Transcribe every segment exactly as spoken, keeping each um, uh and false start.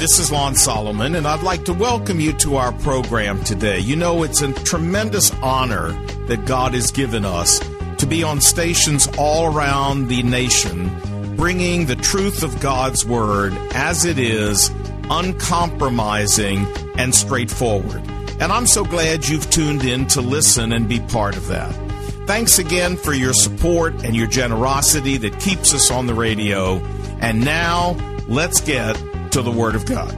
this is Lon Solomon, and I'd like to welcome you to our program today. You know, it's a tremendous honor that God has given us to be on stations all around the nation, bringing the truth of God's Word as it is, uncompromising and straightforward. And I'm so glad you've tuned in to listen and be part of that. Thanks again for your support and your generosity that keeps us on the radio. And now, let's get to the Word of God.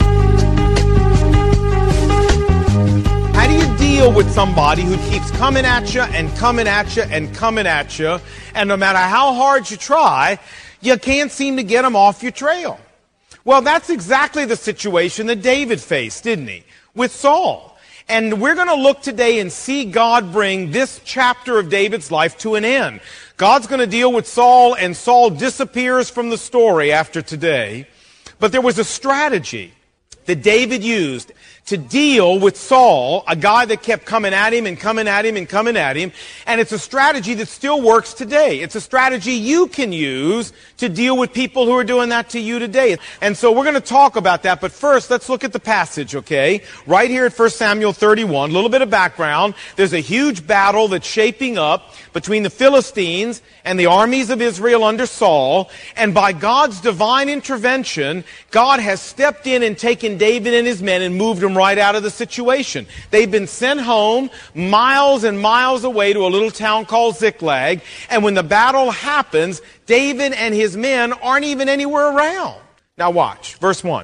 How do you deal with somebody who keeps coming at you and coming at you and coming at you, and no matter how hard you try, you can't seem to get them off your trail? Well, that's exactly the situation that David faced, didn't he? With Saul. And we're going to look today and see God bring this chapter of David's life to an end. God's going to deal with Saul, and Saul disappears from the story after today. But there was a strategy that David used to deal with Saul, a guy that kept coming at him and coming at him and coming at him. And it's a strategy that still works today. It's a strategy you can use to deal with people who are doing that to you today. And so we're going to talk about that. But first, let's look at the passage, okay? Right here at First Samuel thirty-one, a little bit of background. There's a huge battle that's shaping up between the Philistines and the armies of Israel under Saul. And by God's divine intervention, God has stepped in and taken David and his men and moved them right out of the situation. They've been sent home miles and miles away to a little town called Ziklag. And when the battle happens, David and his men aren't even anywhere around. Now watch, verse one.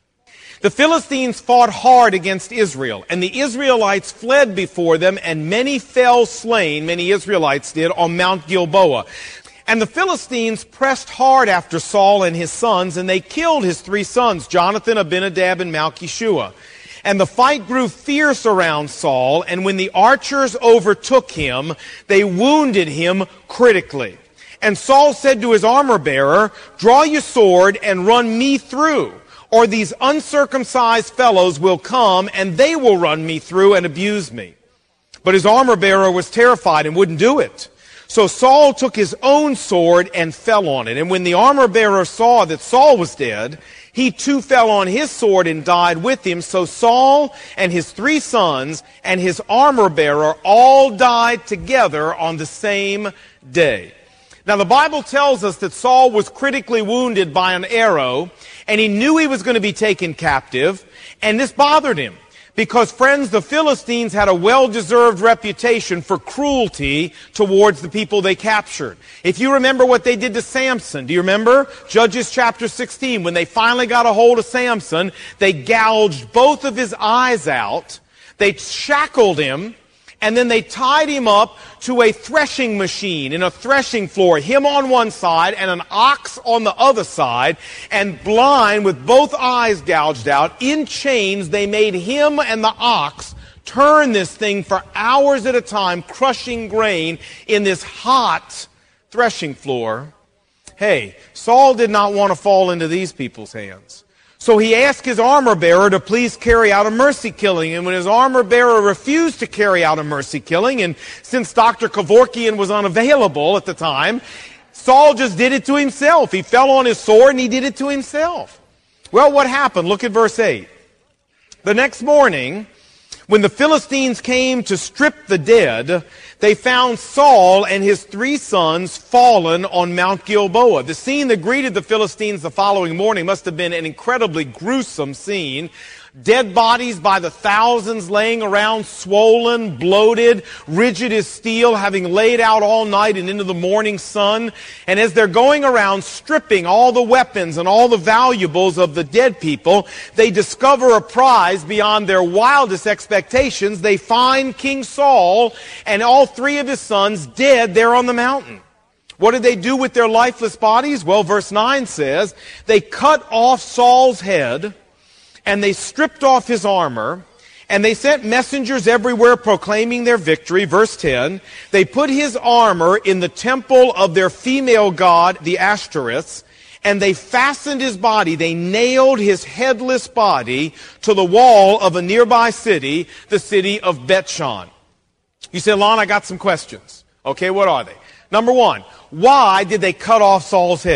The Philistines fought hard against Israel, and the Israelites fled before them, and many fell slain, many Israelites did, on Mount Gilboa. And the Philistines pressed hard after Saul and his sons, and they killed his three sons, Jonathan, Abinadab, and Malchishua. And the fight grew fierce around Saul, and when the archers overtook him, they wounded him critically. And Saul said to his armor-bearer, "Draw your sword and run me through, or these uncircumcised fellows will come, and they will run me through and abuse me." But his armor-bearer was terrified and wouldn't do it. So Saul took his own sword and fell on it. And when the armor-bearer saw that Saul was dead, he too fell on his sword and died with him. So Saul and his three sons and his armor-bearer all died together on the same day. Now the Bible tells us that Saul was critically wounded by an arrow, and he knew he was going to be taken captive, and this bothered him. Because, friends, the Philistines had a well-deserved reputation for cruelty towards the people they captured. If you remember what they did to Samson, do you remember? Judges chapter sixteen, when they finally got a hold of Samson, they gouged both of his eyes out, they shackled him, and then they tied him up to a threshing machine in a threshing floor, him on one side and an ox on the other side, and blind with both eyes gouged out, in chains, they made him and the ox turn this thing for hours at a time, crushing grain in this hot threshing floor. Hey, Saul did not want to fall into these people's hands. So he asked his armor-bearer to please carry out a mercy killing. And when his armor-bearer refused to carry out a mercy killing, and since Doctor Kevorkian was unavailable at the time, Saul just did it to himself. He fell on his sword and he did it to himself. Well, what happened? Look at verse eight. The next morning, when the Philistines came to strip the dead, they found Saul and his three sons fallen on Mount Gilboa. The scene that greeted the Philistines the following morning must have been an incredibly gruesome scene. Dead bodies by the thousands laying around, swollen, bloated, rigid as steel, having laid out all night and into the morning sun. And as they're going around stripping all the weapons and all the valuables of the dead people, they discover a prize beyond their wildest expectations. They find King Saul and all three of his sons dead there on the mountain. What did they do with their lifeless bodies? Well, verse nine says, they cut off Saul's head, and they stripped off his armor, and they sent messengers everywhere proclaiming their victory. Verse ten, they put his armor in the temple of their female god, the Ashtoreths, and they fastened his body, they nailed his headless body to the wall of a nearby city, the city of Bethshan. You say, Lon, I got some questions. Okay, what are they? Number one, why did they cut off Saul's head?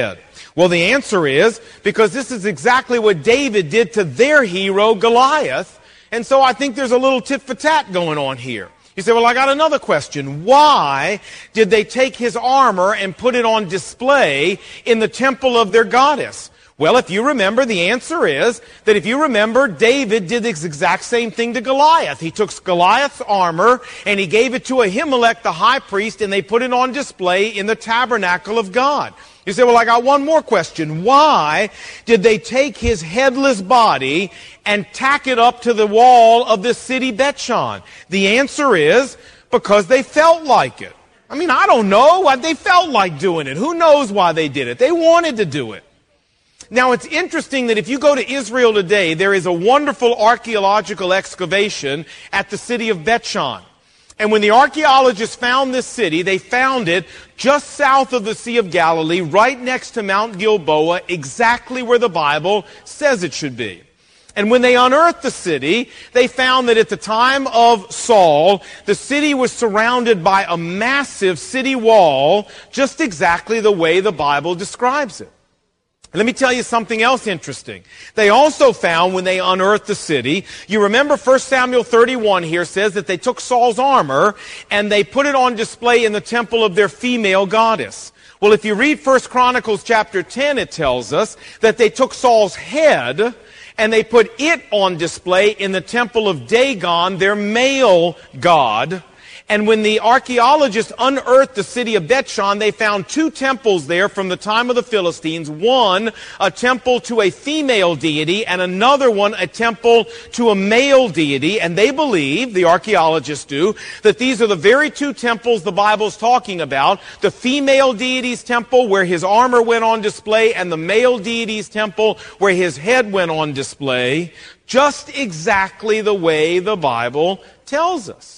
Well, the answer is because this is exactly what David did to their hero, Goliath. And so I think there's a little tit for tat going on here. You say, well, I got another question. Why did they take his armor and put it on display in the temple of their goddess? Well, if you remember, the answer is that if you remember, David did this exact same thing to Goliath. He took Goliath's armor and he gave it to Ahimelech, the high priest, and they put it on display in the tabernacle of God. You say, well, I got one more question. Why did they take his headless body and tack it up to the wall of the city Bethshan? The answer is because they felt like it. I mean, I don't know why they felt like doing it. Who knows why they did it? They wanted to do it. Now, it's interesting that if you go to Israel today, there is a wonderful archaeological excavation at the city of Bethshan. And when the archaeologists found this city, they found it just south of the Sea of Galilee, right next to Mount Gilboa, exactly where the Bible says it should be. And when they unearthed the city, they found that at the time of Saul, the city was surrounded by a massive city wall, just exactly the way the Bible describes it. Let me tell you something else interesting. They also found when they unearthed the city, you remember First Samuel thirty-one here says that they took Saul's armor and they put it on display in the temple of their female goddess. Well, if you read First Chronicles chapter ten, it tells us that they took Saul's head and they put it on display in the temple of Dagon, their male god. And when the archaeologists unearthed the city of Bethshan, they found two temples there from the time of the Philistines. One, a temple to a female deity, and another one, a temple to a male deity. And they believe, the archaeologists do, that these are the very two temples the Bible's talking about. The female deity's temple, where his armor went on display, and the male deity's temple, where his head went on display. Just exactly the way the Bible tells us.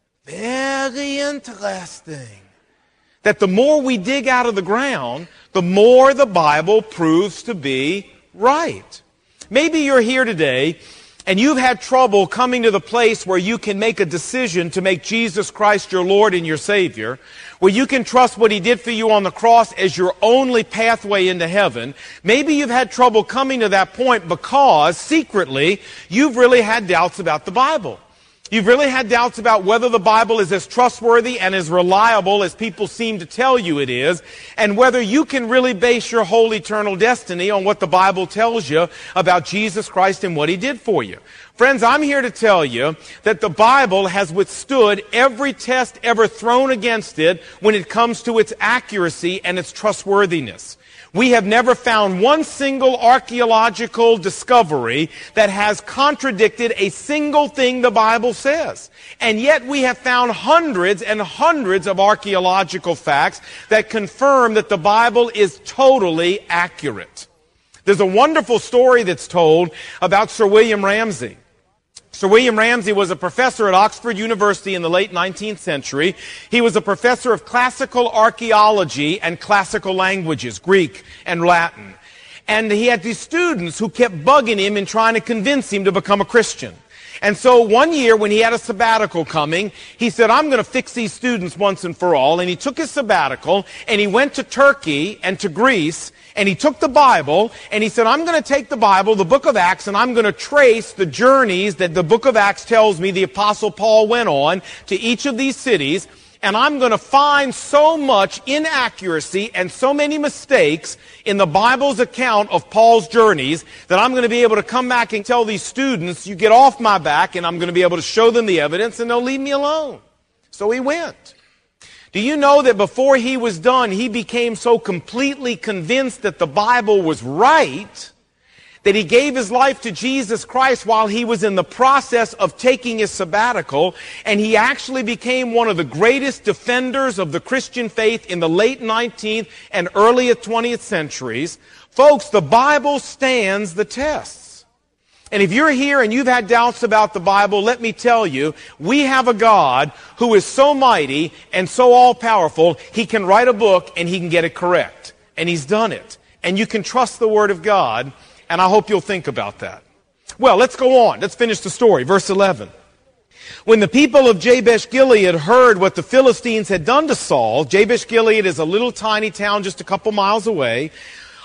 Very interesting. That the more we dig out of the ground, the more the Bible proves to be right. Maybe you're here today and you've had trouble coming to the place where you can make a decision to make Jesus Christ your Lord and your Savior, where you can trust what He did for you on the cross as your only pathway into heaven. Maybe you've had trouble coming to that point because, secretly, you've really had doubts about the Bible. You've really had doubts about whether the Bible is as trustworthy and as reliable as people seem to tell you it is, and whether you can really base your whole eternal destiny on what the Bible tells you about Jesus Christ and what He did for you. Friends, I'm here to tell you that the Bible has withstood every test ever thrown against it when it comes to its accuracy and its trustworthiness. We have never found one single archaeological discovery that has contradicted a single thing the Bible says. And yet we have found hundreds and hundreds of archaeological facts that confirm that the Bible is totally accurate. There's a wonderful story that's told about Sir William Ramsay. Sir William Ramsay was a professor at Oxford University in the late nineteenth century. He was a professor of classical archaeology and classical languages, Greek and Latin. And he had these students who kept bugging him and trying to convince him to become a Christian. And so one year when he had a sabbatical coming, he said, I'm going to fix these students once and for all. And he took his sabbatical and he went to Turkey and to Greece. And he took the Bible, and he said, I'm going to take the Bible, the book of Acts, and I'm going to trace the journeys that the book of Acts tells me the Apostle Paul went on to each of these cities, and I'm going to find so much inaccuracy and so many mistakes in the Bible's account of Paul's journeys that I'm going to be able to come back and tell these students, you get off my back, and I'm going to be able to show them the evidence, and they'll leave me alone. So he went. Do you know that before he was done, he became so completely convinced that the Bible was right that he gave his life to Jesus Christ while he was in the process of taking his sabbatical, and he actually became one of the greatest defenders of the Christian faith in the late nineteenth and early twentieth centuries. Folks, the Bible stands the test. And if you're here and you've had doubts about the Bible, let me tell you, we have a God who is so mighty and so all-powerful, He can write a book and He can get it correct. And He's done it. And you can trust the Word of God, and I hope you'll think about that. Well, let's go on. Let's finish the story. Verse eleven. When the people of Jabesh Gilead heard what the Philistines had done to Saul, Jabesh Gilead is a little tiny town just a couple miles away,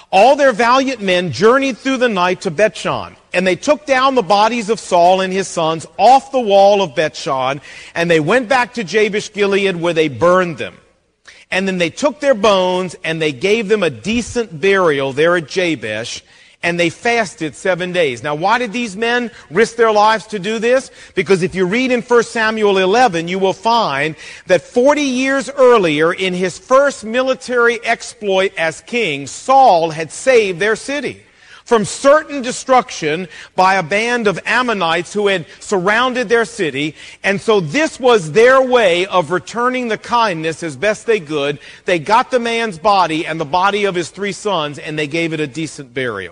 all their valiant men journeyed through the night to Bethshan, and they took down the bodies of Saul and his sons off the wall of Bethshan, and they went back to Jabesh Gilead, where they burned them. And then they took their bones, and they gave them a decent burial there at Jabesh, and they fasted seven days. Now, why did these men risk their lives to do this? Because if you read in First Samuel eleven, you will find that forty years earlier, in his first military exploit as king, Saul had saved their city from certain destruction by a band of Ammonites who had surrounded their city. And so this was their way of returning the kindness as best they could. They got the man's body and the body of his three sons, and they gave it a decent burial.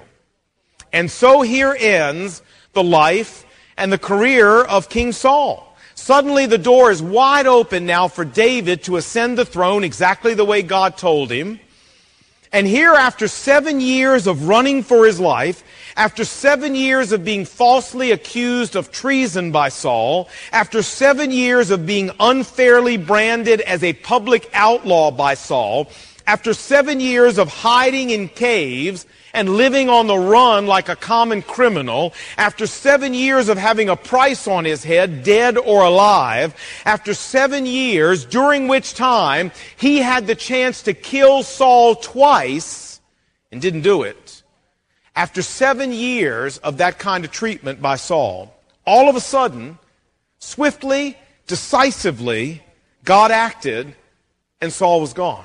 And so here ends the life and the career of King Saul. Suddenly the door is wide open now for David to ascend the throne exactly the way God told him. And here, after seven years of running for his life, after seven years of being falsely accused of treason by Saul, after seven years of being unfairly branded as a public outlaw by Saul, after seven years of hiding in caves and living on the run like a common criminal, after seven years of having a price on his head, dead or alive, after seven years, during which time he had the chance to kill Saul twice and didn't do it, after seven years of that kind of treatment by Saul, all of a sudden, swiftly, decisively, God acted and Saul was gone.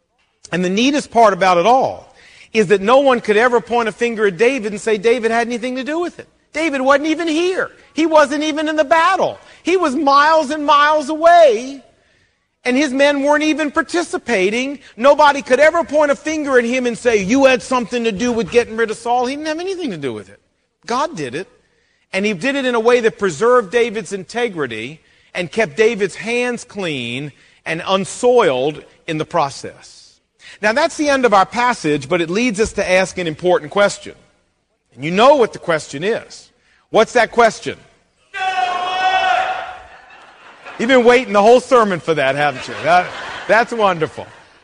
And the neatest part about it all is that no one could ever point a finger at David and say David had anything to do with it. David wasn't even here. He wasn't even in the battle. He was miles and miles away, and his men weren't even participating. Nobody could ever point a finger at him and say, you had something to do with getting rid of Saul. He didn't have anything to do with it. God did it, and he did it in a way that preserved David's integrity and kept David's hands clean and unsoiled in the process. Now, that's the end of our passage, but it leads us to ask an important question. And you know what the question is. What's that question? You've been waiting the whole sermon for that, haven't you? That, that's wonderful.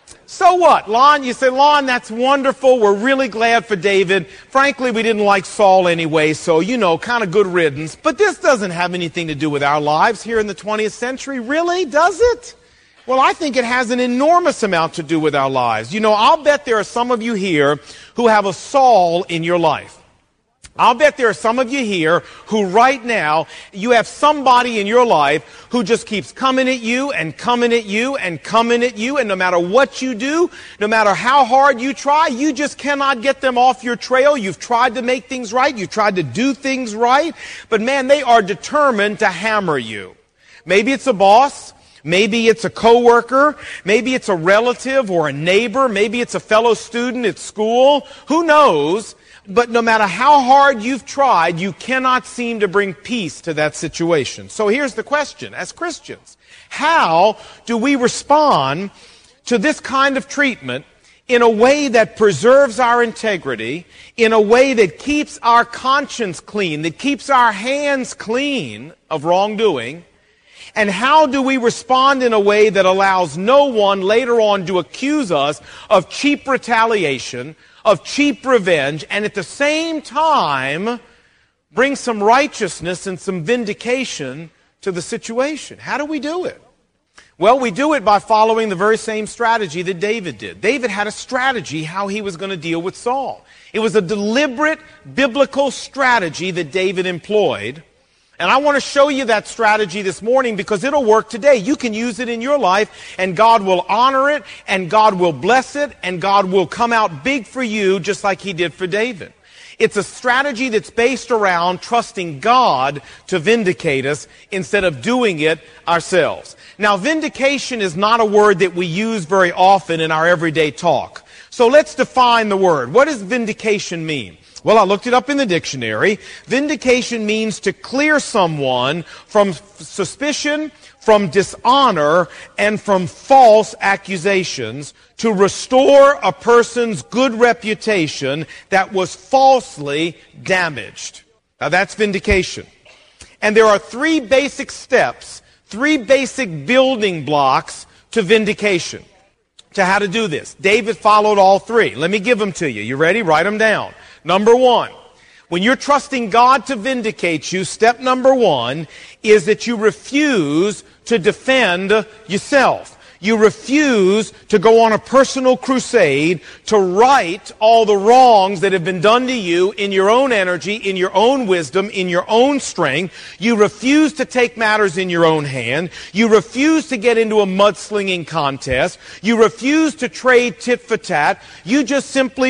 So what? Lon, you say, Lon, that's wonderful. We're really glad for David. Frankly, we didn't like Saul anyway, so, you know, kind of good riddance. But this doesn't have anything to do with our lives here in the twentieth century. Really? Does it? Well, I think it has an enormous amount to do with our lives. You know, I'll bet there are some of you here who have a Saul in your life. I'll bet there are some of you here who right now, you have somebody in your life who just keeps coming at you and coming at you and coming at you, and no matter what you do, no matter how hard you try, you just cannot get them off your trail. You've tried to make things right. You've tried to do things right. But man, they are determined to hammer you. Maybe it's a boss. Maybe it's a coworker, maybe it's a relative or a neighbor, maybe it's a fellow student at school. Who knows? But no matter how hard you've tried, you cannot seem to bring peace to that situation. So here's the question, as Christians, how do we respond to this kind of treatment in a way that preserves our integrity, in a way that keeps our conscience clean, that keeps our hands clean of wrongdoing? And how do we respond in a way that allows no one later on to accuse us of cheap retaliation, of cheap revenge, and at the same time bring some righteousness and some vindication to the situation? How do we do it? Well, we do it by following the very same strategy that David did. David had a strategy how he was going to deal with Saul. It was a deliberate biblical strategy that David employed. And I want to show you that strategy this morning because it'll work today. You can use it in your life, and God will honor it, and God will bless it, and God will come out big for you just like he did for David. It's a strategy that's based around trusting God to vindicate us instead of doing it ourselves. Now, vindication is not a word that we use very often in our everyday talk. So let's define the word. What does vindication mean? Well, I looked it up in the dictionary. Vindication means to clear someone from suspicion, from dishonor, and from false accusations, to restore a person's good reputation that was falsely damaged. Now that's vindication. And there are three basic steps, three basic building blocks to vindication. to how to do this. David followed all three. Let me give them to you. You ready? Write them down. Number one, when you're trusting God to vindicate you, step number one is that you refuse to defend yourself. You refuse to go on a personal crusade to right all the wrongs that have been done to you in your own energy, in your own wisdom, in your own strength. You refuse to take matters in your own hand. You refuse to get into a mudslinging contest. You refuse to trade tit for tat. You just simply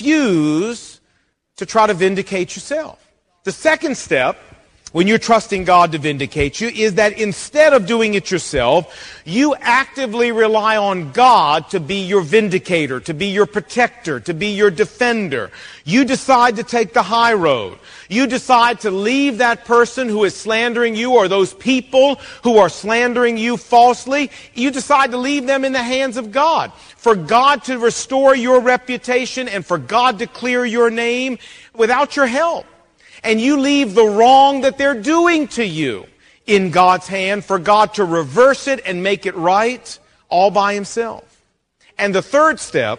refuse to try to vindicate yourself. The second step, when you're trusting God to vindicate you, is that instead of doing it yourself, you actively rely on God to be your vindicator, to be your protector, to be your defender. You decide to take the high road. You decide to leave that person who is slandering you, or those people who are slandering you falsely. You decide to leave them in the hands of God, for God to restore your reputation and for God to clear your name without your help. And you leave the wrong that they're doing to you in God's hand for God to reverse it and make it right all by himself. And the third step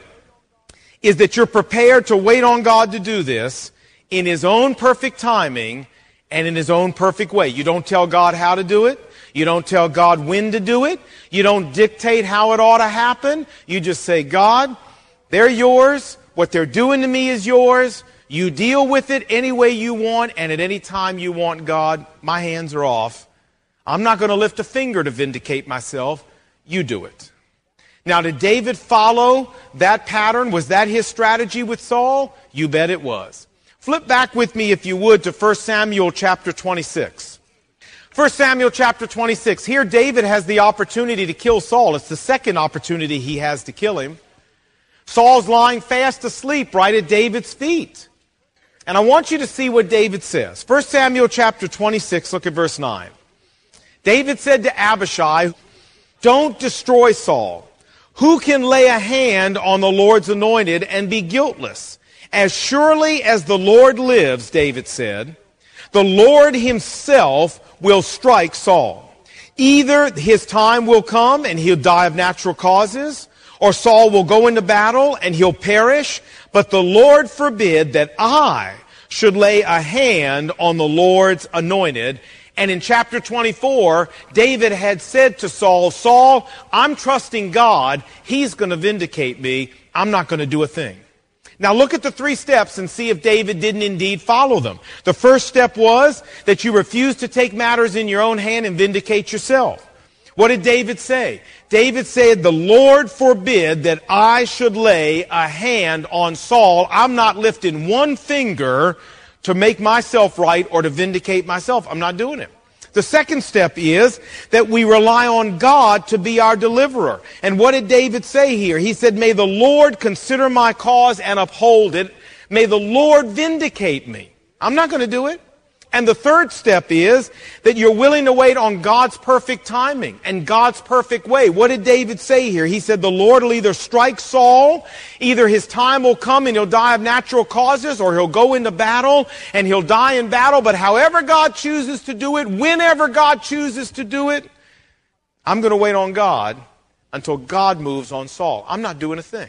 is that you're prepared to wait on God to do this in his own perfect timing and in his own perfect way. You don't tell God how to do it. You don't tell God when to do it. You don't dictate how it ought to happen. You just say, God, they're yours. What they're doing to me is yours. You deal with it any way you want and at any time you want, God. My hands are off. I'm not going to lift a finger to vindicate myself. You do it. Now, did David follow that pattern? Was that his strategy with Saul? You bet it was. Flip back with me, if you would, to First Samuel chapter twenty-six. First Samuel chapter twenty-six. Here David has the opportunity to kill Saul. It's the second opportunity he has to kill him. Saul's lying fast asleep right at David's feet. And I want you to see what David says. First Samuel chapter twenty-six, look at verse nine. David said to Abishai, don't destroy Saul. Who can lay a hand on the Lord's anointed and be guiltless? As surely as the Lord lives, David said, the Lord himself will strike Saul. Either his time will come and he'll die of natural causes, or Saul will go into battle and he'll perish. But the Lord forbid that I should lay a hand on the Lord's anointed. And in chapter twenty-four, David had said to Saul, Saul, I'm trusting God. He's going to vindicate me. I'm not going to do a thing. Now look at the three steps and see if David didn't indeed follow them. The first step was that you refuse to take matters in your own hand and vindicate yourself. What did David say? David said, the Lord forbid that I should lay a hand on Saul. I'm not lifting one finger to make myself right or to vindicate myself. I'm not doing it. The second step is that we rely on God to be our deliverer. And what did David say here? He said, may the Lord consider my cause and uphold it. May the Lord vindicate me. I'm not going to do it. And the third step is that you're willing to wait on God's perfect timing and God's perfect way. What did David say here? He said the Lord will either strike Saul, either his time will come and he'll die of natural causes, or he'll go into battle and he'll die in battle. But however God chooses to do it, whenever God chooses to do it, I'm going to wait on God until God moves on Saul. I'm not doing a thing.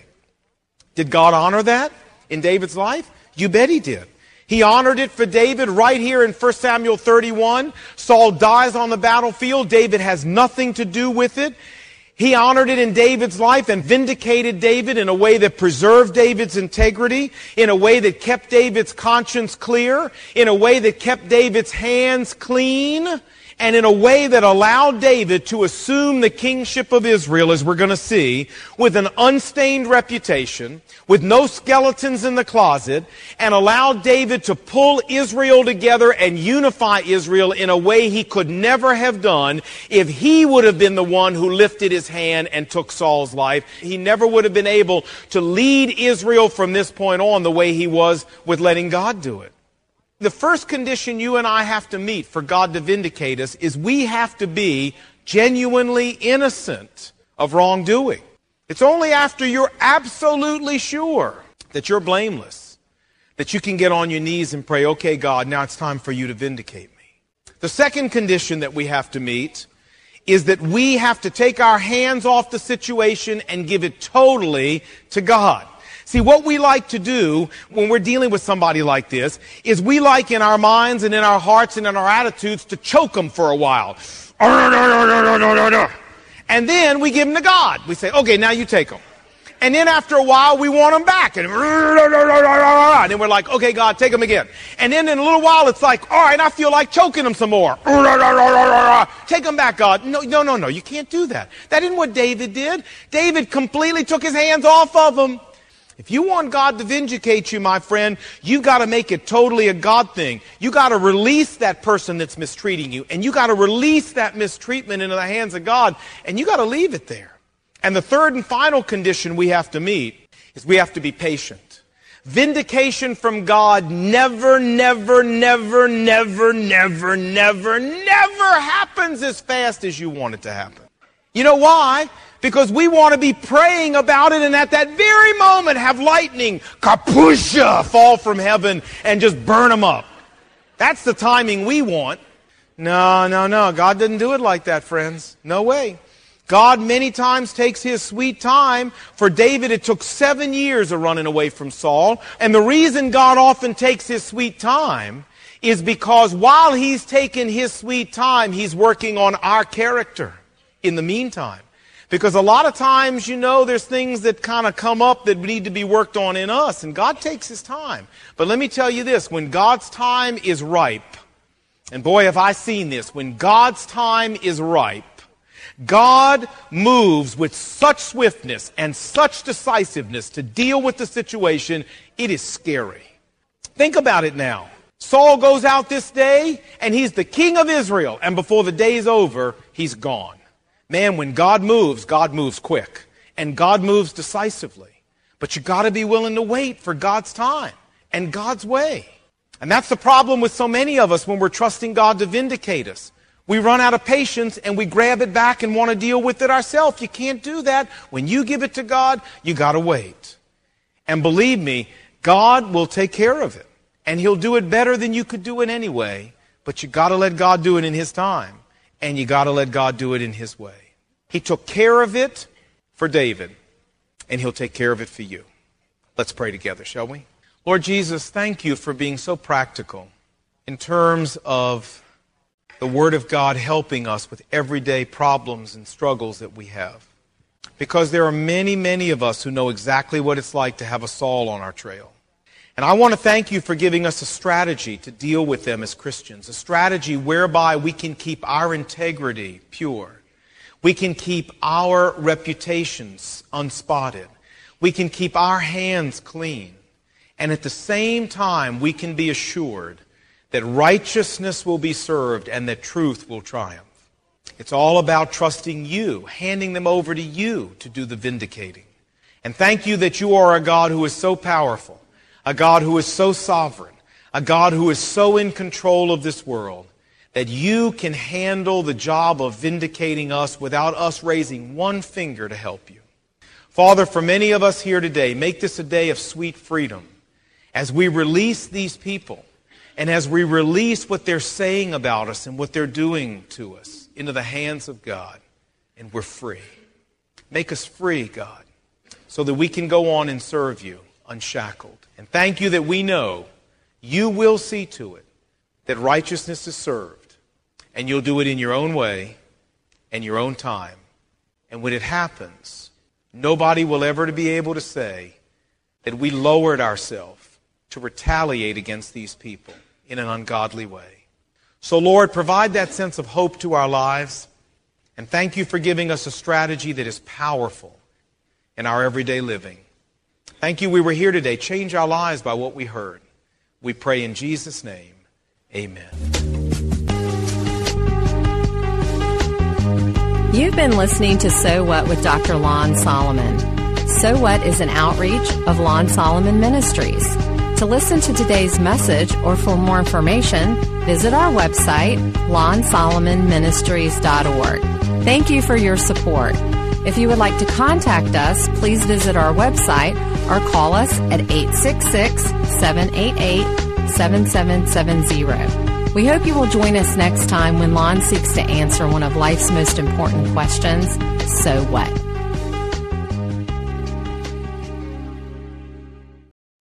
Did God honor that in David's life? You bet he did. He honored it for David right here in First Samuel thirty-one. Saul dies on the battlefield. David has nothing to do with it. He honored it in David's life and vindicated David in a way that preserved David's integrity, in a way that kept David's conscience clear, in a way that kept David's hands clean, and in a way that allowed David to assume the kingship of Israel, as we're going to see, with an unstained reputation, with no skeletons in the closet, and allowed David to pull Israel together and unify Israel in a way he could never have done if he would have been the one who lifted his hand and took Saul's life. He never would have been able to lead Israel from this point on the way he was with letting God do it. The first condition you and I have to meet for God to vindicate us is we have to be genuinely innocent of wrongdoing. It's only after you're absolutely sure that you're blameless that you can get on your knees and pray, okay, God, now it's time for you to vindicate me. The second condition that we have to meet is that we have to take our hands off the situation and give it totally to God. See, what we like to do when we're dealing with somebody like this is we like in our minds and in our hearts and in our attitudes to choke them for a while. And then we give them to God. We say, okay, now you take them. And then after a while, we want them back. And then we're like, okay, God, take them again. And then in a little while, it's like, all right, I feel like choking them some more. Take them back, God. No, no, no, no, you can't do that. That isn't what David did. David completely took his hands off of them. If you want God to vindicate you, my friend, you've got to make it totally a God thing. You got to release that person that's mistreating you, and you got to release that mistreatment into the hands of God, and you got to leave it there. And the third and final condition we have to meet is we have to be patient. Vindication from God never, never, never, never, never, never, never happens as fast as you want it to happen. You know why? Because we want to be praying about it and at that very moment have lightning, kapusha, fall from heaven and just burn them up. That's the timing we want. No, no, no. God didn't do it like that, friends. No way. God many times takes his sweet time. For David, it took seven years of running away from Saul. And the reason God often takes his sweet time is because while he's taking his sweet time, he's working on our character in the meantime. Because a lot of times, you know, there's things that kind of come up that need to be worked on in us, and God takes his time. But let me tell you this, when God's time is ripe, and boy, have I seen this, when God's time is ripe, God moves with such swiftness and such decisiveness to deal with the situation, it is scary. Think about it now. Saul goes out this day, and he's the king of Israel, and before the day's over, he's gone. Man, when God moves, God moves quick. And God moves decisively. But you got to be willing to wait for God's time and God's way. And that's the problem with so many of us when we're trusting God to vindicate us. We run out of patience and we grab it back and want to deal with it ourselves. You can't do that. When you give it to God, you got to wait. And believe me, God will take care of it. And he'll do it better than you could do it anyway. But you got to let God do it in his time. And you got to let God do it in his way. He took care of it for David, and he'll take care of it for you. Let's pray together, shall we? Lord Jesus, thank you for being so practical in terms of the Word of God helping us with everyday problems and struggles that we have. Because there are many, many of us who know exactly what it's like to have a Saul on our trail. And I want to thank you for giving us a strategy to deal with them as Christians, a strategy whereby we can keep our integrity pure. We can keep our reputations unspotted. We can keep our hands clean. And at the same time, we can be assured that righteousness will be served and that truth will triumph. It's all about trusting you, handing them over to you to do the vindicating. And thank you that you are a God who is so powerful, a God who is so sovereign, a God who is so in control of this world, that you can handle the job of vindicating us without us raising one finger to help you. Father, for many of us here today, make this a day of sweet freedom as we release these people and as we release what they're saying about us and what they're doing to us into the hands of God, and we're free. Make us free, God, so that we can go on and serve you unshackled. And thank you that we know you will see to it that righteousness is served. And you'll do it in your own way and your own time. And when it happens, nobody will ever be able to say that we lowered ourselves to retaliate against these people in an ungodly way. So, Lord, provide that sense of hope to our lives. And thank you for giving us a strategy that is powerful in our everyday living. Thank you we were here today. Change our lives by what we heard. We pray in Jesus' name. Amen. You've been listening to So What with Doctor Lon Solomon. So What is an outreach of Lon Solomon Ministries. To listen to today's message or for more information, visit our website, lon solomon ministries dot org. Thank you for your support. If you would like to contact us, please visit our website or call us at eight six six, seven eight eight, seven seven seven zero. We hope you will join us next time when Lon seeks to answer one of life's most important questions, so what?